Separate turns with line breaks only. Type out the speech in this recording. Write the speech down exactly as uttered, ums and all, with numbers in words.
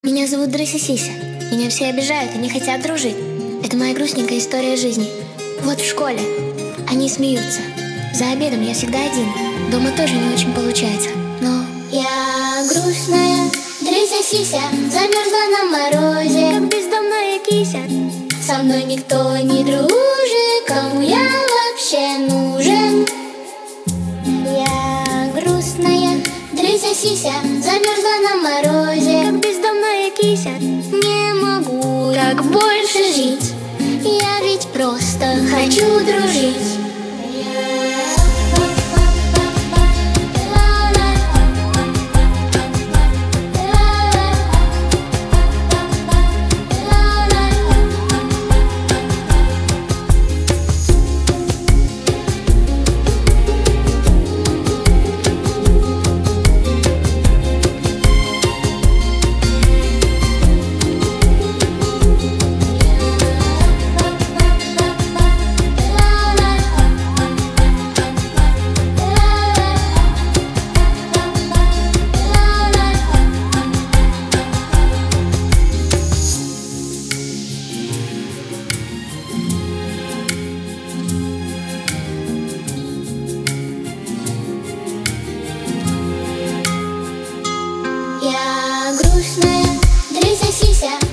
Меня зовут Дрыся Сися. Меня все обижают и не хотят дружить. Это моя грустненькая история жизни. Вот в школе они смеются. За обедом я всегда один. Дома тоже не очень получается. Но я грустная Дрыся Сися, замерзла на морозе, как бездомная кися. Со мной никто не дружит, кому я вообще нужен? Я грустная Дрыся Сися, замерзла на морозе, как бездомная кися. Не могу так больше жить, я ведь просто хочу дружить. Я грустная Дрыся Сися.